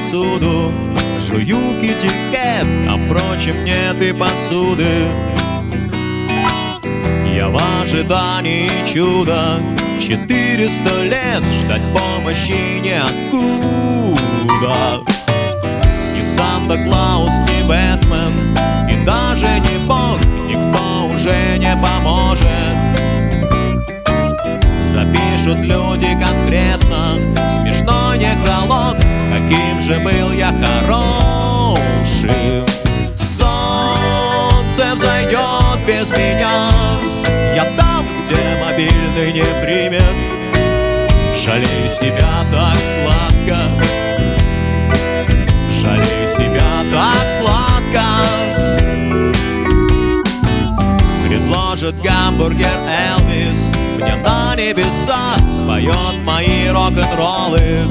посуду, жую китикет, а впрочем нет и посуды. Я в ожидании чуда, 400 лет ждать помощи неоткуда. Ни Санта-Клаус, ни Бэтмен, и даже не Бог, никто уже не поможет. Запишут люди конкретно смешной некролог, каким же был я хорошим. Солнце взойдет без меня, я там, где мобильный не примет. Жалею себя так сладко, жалею себя так сладко. Предложит гамбургер Элвис, мне на небесах споет мои рок-н-роллы.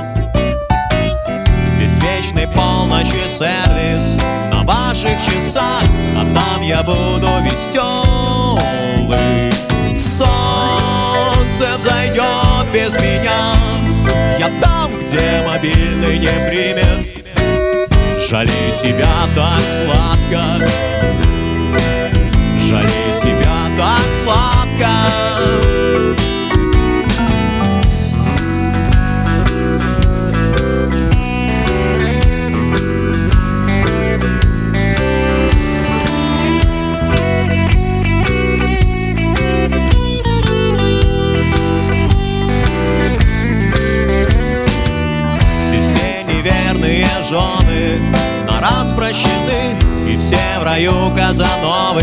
Здесь вечный полночи сервис на ваших часах, а там я буду веселый. Солнце взойдет без меня, я там, где мобильный не примет. Жалею себя так сладко, жалею себя так сладко. Неверные жены на раз прощены, и все в раю Казановы.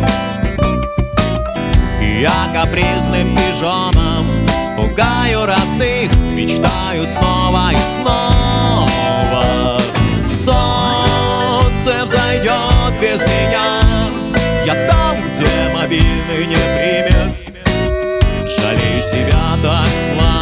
И я капризным пижоном пугаю родных, мечтаю снова и снова. Солнце взойдет без меня, я там, где мобильный не примет. Жалею себя так сладко,